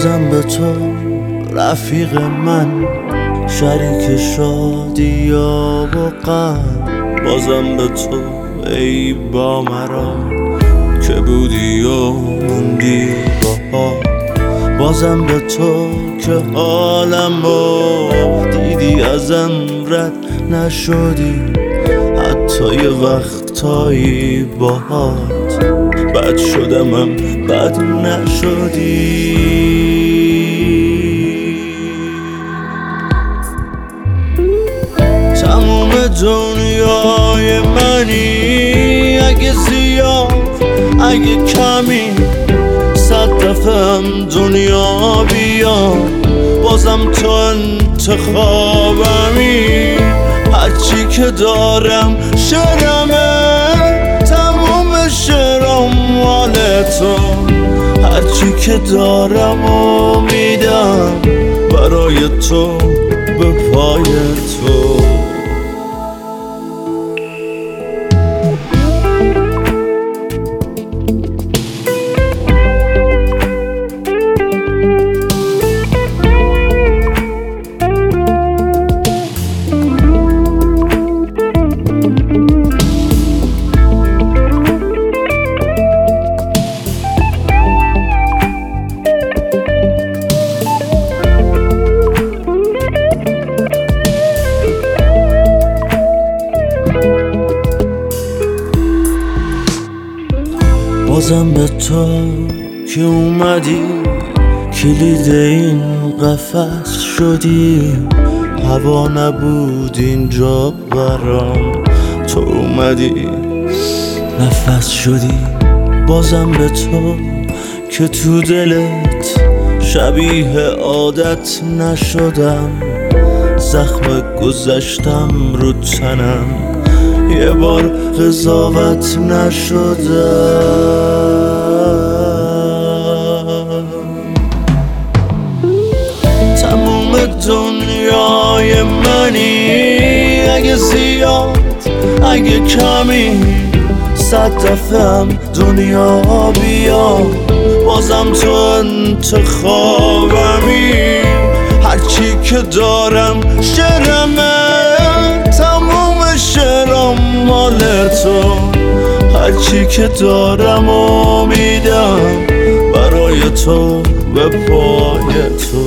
بازم به تو رفیق من، شریک شادی و غم. بازم به تو ای با مرا که بودی و موندی با. بازم به تو که حالمو دیدی ازم رد نشدی، حتی یه وقتایی باهات بد شدمم بد نشدی. تموم دنیای منی، اگه زیاد اگه کمی، 100 دفعه هم دنیا بیاد بازم تو انتخابمی. هرچی که دارم شعرمه، تموم شعرم مال تو. هرچی که دارم و میدم برای تو به پای تو. بازم به تو که اومدی، کلید این قفس شدی. هوا نبود اینجا برام، تو اومدی نفس شدی. بازم به تو که تو دلت شبیه عادت نشدم، زخم گذشتم رو تنم یه بار قضاوت نشدم. تموم دنیای منی، اگه زیاد اگه کمی، 100 دفعه هم دنیا بیاد بازم تو انتخابمی. هرچی که دارم شعرمه، تموم شعرم مال تو. هرچی که دارم و میدم برای تو به پای تو.